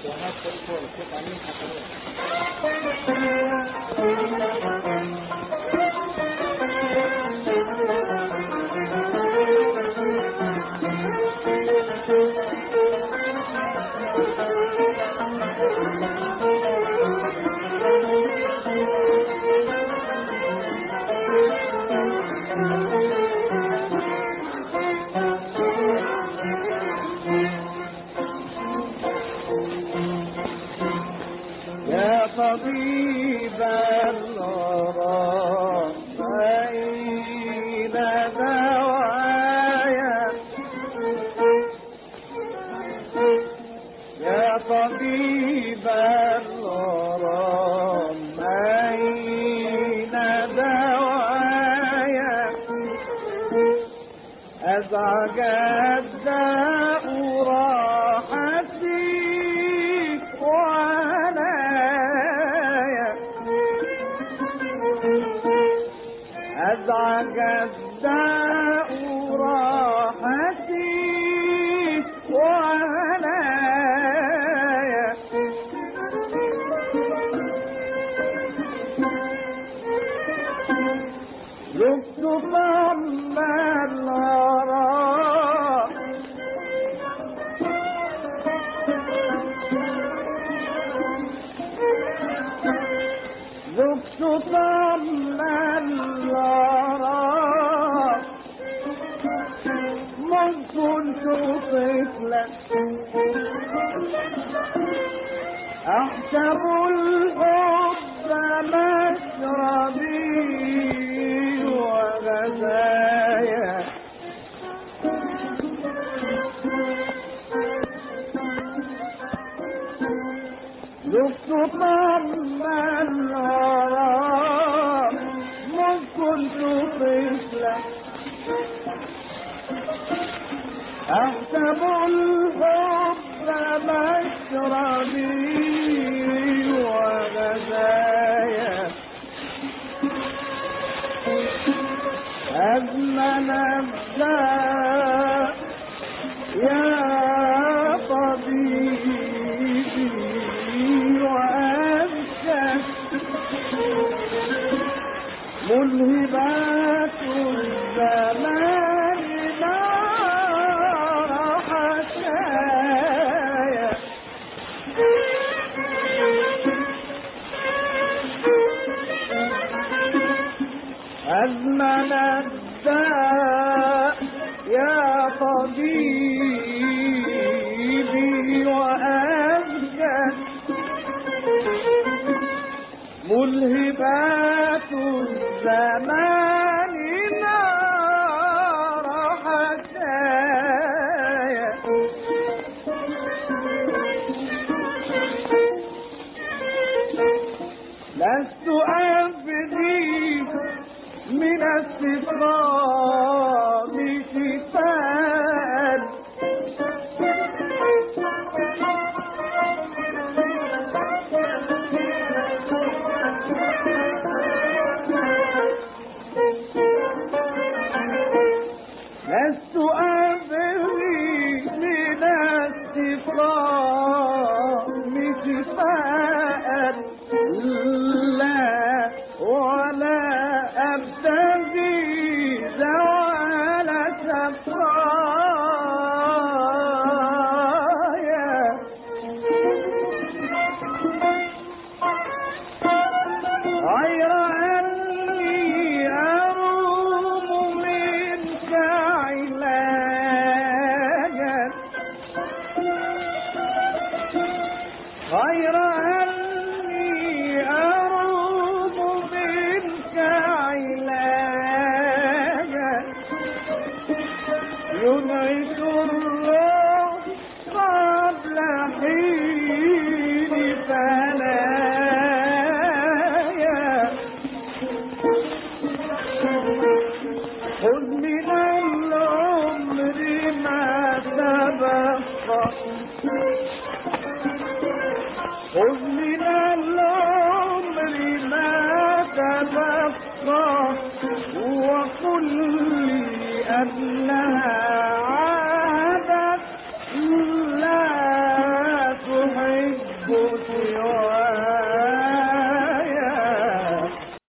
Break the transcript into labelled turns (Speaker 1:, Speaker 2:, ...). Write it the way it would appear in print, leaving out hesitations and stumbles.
Speaker 1: يا طبيب الغرام أين دوايا يا طبيب الغرام أين دوايا أزعج الداء راحتي أزعج الداء راحتي وعنايا ذقت طعم الغرام ذقت طعم الغرام منذ كنت طفلا أحسب الحب مشربي وغذايا ذقت طعم الغرام منذ كنت طفلا أحسب الحب مشربي وغذايا أزمن الداء يا طبيبي وأنت ملهبات الزمان نار حكايا أزمن الداء يا طبيبي وأنت ملهبات الزمان نار حكايا لست أبغي من السقام شفاء لست أبغي من السقام شفاء لا ولا أبتغي زوال سقايا غير أني أروم منك علاجا غير أني أروم منك علاجا ينعش الروح قبل حين فنايا خذ من العمر ما تبقى خذ من العمر ما تبقى وقل لي أنها عادت لا تحب البؤس